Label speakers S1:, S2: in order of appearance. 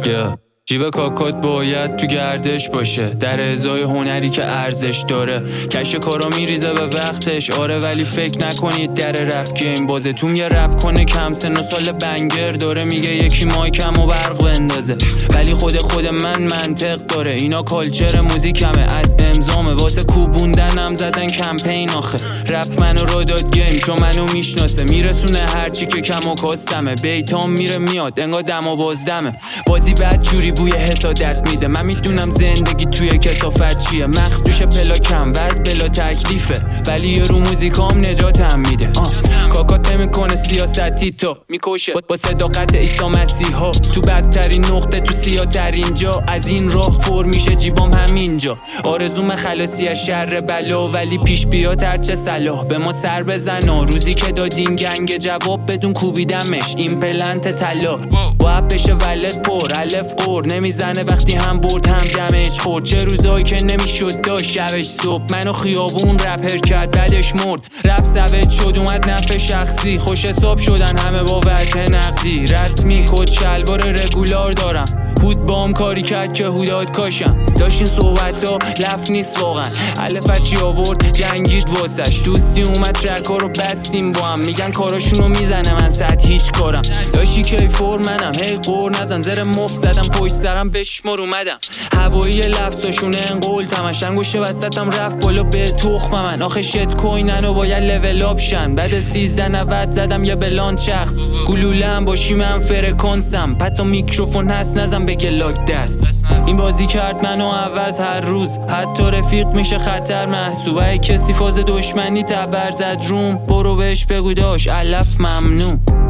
S1: جیب کاکات باید تو گردش باشه، در ازای هنری که ارزش داره. کش کارا میریزه به وقتش، آره ولی فکر نکنید در رپ گیم بازه. توم یه رپ کنه کم سن و سال بنگر داره، میگه یکی مایکم و برق بندازه، ولی خود من منطق داره. اینا کالچر موزیکمه، از امضامه، واسه کوبوندنم زدن کمپین آخه. رپ منو رو داد گیم چون منو میشناسه، میرسونه هرچی که کم و کاستمه. بیتام میره میاد انگار دم و بازدمه، بازی بد جوری بوی حسادت میده. من میدونم زندگی توی کثافت چیه، مخدوش پلاکم و از بلا تکلیفه، ولی یه رو موزیکام نجاتم میده. کاکات نمیکنه سیاستی تو میکشه با صداقت عیسی مسیحا، تو بدترین نقطه تو سیاترین جا. از این راه پر میشه جیبام همینجا، آرزوم خلاصی از شر بلا، ولی پیش بیاد هرچه صلاح به ما سر بزنا. روزی که دادین گنگ جواب بدون کوبیدمش، این پلنت طلا باید بشه ولد پر الف قور نمیزنه وقتی هم برد هم دمج خورد. چه روزایی که نمیشد داشت شبش صبح، منو خیابون رپر کرد بعدش مرد. رپ ثبت شد اومد نفع شخصی، خوش حساب شدن همه با وجه نقدی. رسمی کد شلوار رگولار دارم، هود بام کاری کرد که هوداد کاشم. داشتین صحبتا لف نیست واقعا، الف چی آورد جنگید واسش. دوستی اومد ترکا رو بستیم با هم، میگن کاراشونو میزنه من صد هیچ کارم. داشتی کیفور منم هی قور نزن، زر مف زدم پشت سرم بشمار اومدم. هوایی لفظاشونه انقول تمش، انگوشه وسطم رفت بالا به تخم من. آخه شت کوینن و باید لول آپ شن، بعد 1390 زدم یه بلان شخص. گلولم باشی من فرکانسم، پتا میکروفون هست نزن بگه لاک دست. این بازی کرد منو عوض هر روز، حتی رفیق میشه خطر محسوبه. کسی فاز دشمنی تبر زد روم، برو بهش بگو داش علف ممنوع.